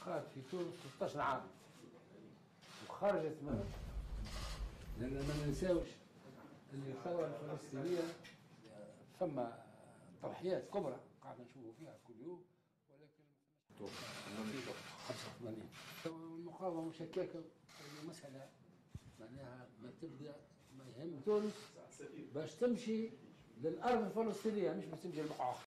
بقات في تونس 16 عام وخرجت منه، لأن ما ننساوش اللي الثورة الفلسطينية فما تضحيات كبرى قاعدة نشوفوا فيها كل يوم، ولكن 85 المقاومة مشككة، المسألة معناها ما تبدا ما يهم تونس باش تمشي للأرض الفلسطينية، مش باش تمشي للبقعة.